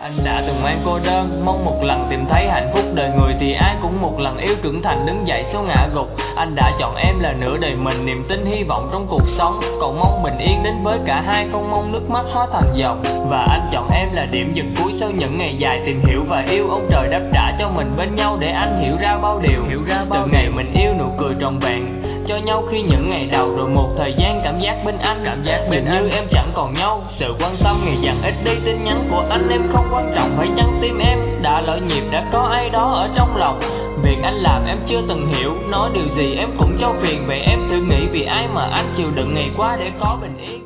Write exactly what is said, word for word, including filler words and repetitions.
Anh đã từng mang cô đơn, mong một lần tìm thấy hạnh phúc. Đời người thì ai cũng một lần yêu trưởng thành, đứng dậy sau ngã gục. Anh đã chọn em là nửa đời mình, niềm tin hy vọng trong cuộc sống. Còn mong bình yên đến với cả hai, không mong nước mắt hóa thành dòng. Và anh chọn em là điểm dừng cuối sau những ngày dài tìm hiểu và yêu. Ông trời đáp trả cho mình bên nhau để anh hiểu ra bao điều. Hiểu ra bao Từ ngày mình yêu nụ cười tròn vẹn cho nhau khi những ngày đầu, rồi một thời gian cảm giác bên anh. Cảm giác bên Dường như em chẳng còn nhau, sự quan tâm ngày dần ít đi. Tin nhắn của anh em không quan trọng, phải chăng tim em đã lỡ nhịp, đã có ai đó ở trong lòng. Việc anh làm em chưa từng hiểu, nói điều gì em cũng cho phiền. Vậy em thử nghĩ vì ai mà anh chịu đựng ngày qua để có bình yên.